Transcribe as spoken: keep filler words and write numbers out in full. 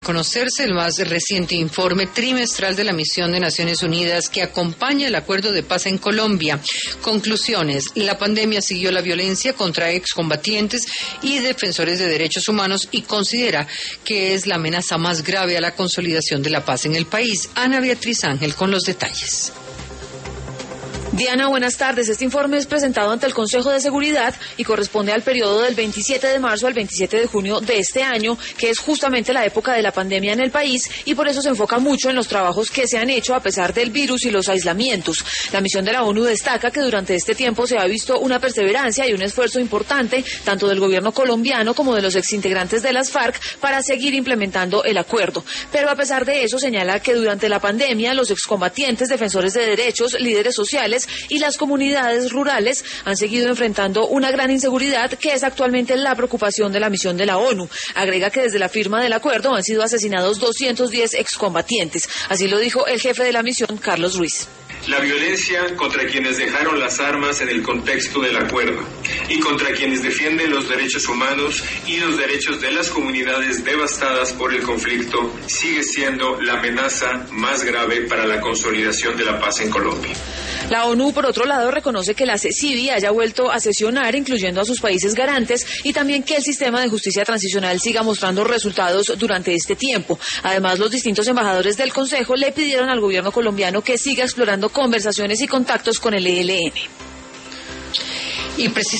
conocerse el más reciente informe trimestral de la Misión de Naciones Unidas que acompaña el acuerdo de paz en Colombia. Conclusiones: la pandemia siguió la violencia contra excombatientes y defensores de derechos humanos y considera que es la amenaza más grave a la consolidación de la paz en el país. Ana Beatriz Ángel con los detalles. Diana, buenas tardes. Este informe es presentado ante el Consejo de Seguridad y corresponde al periodo del veintisiete de marzo al veintisiete de junio de este año, que es justamente la época de la pandemia en el país, y por eso se enfoca mucho en los trabajos que se han hecho a pesar del virus y los aislamientos. La misión de la ONU destaca que durante este tiempo se ha visto una perseverancia y un esfuerzo importante, tanto del gobierno colombiano como de los exintegrantes de las FARC, para seguir implementando el acuerdo. Pero a pesar de eso, señala que durante la pandemia los excombatientes, defensores de derechos, líderes sociales y las comunidades rurales han seguido enfrentando una gran inseguridad que es actualmente la preocupación de la misión de la ONU. Agrega que desde la firma del acuerdo han sido asesinados doscientos diez excombatientes. Así lo dijo el jefe de la misión, Carlos Ruiz. La violencia contra quienes dejaron las armas en el contexto del acuerdo y contra quienes defienden los derechos humanos y los derechos de las comunidades devastadas por el conflicto sigue siendo la amenaza más grave para la consolidación de la paz en Colombia. La ONU, por otro lado, reconoce que la CECIVI haya vuelto a sesionar, incluyendo a sus países garantes, y también que el sistema de justicia transicional siga mostrando resultados durante este tiempo. Además, los distintos embajadores del Consejo le pidieron al gobierno colombiano que siga explorando conversaciones y contactos con el E L N. Y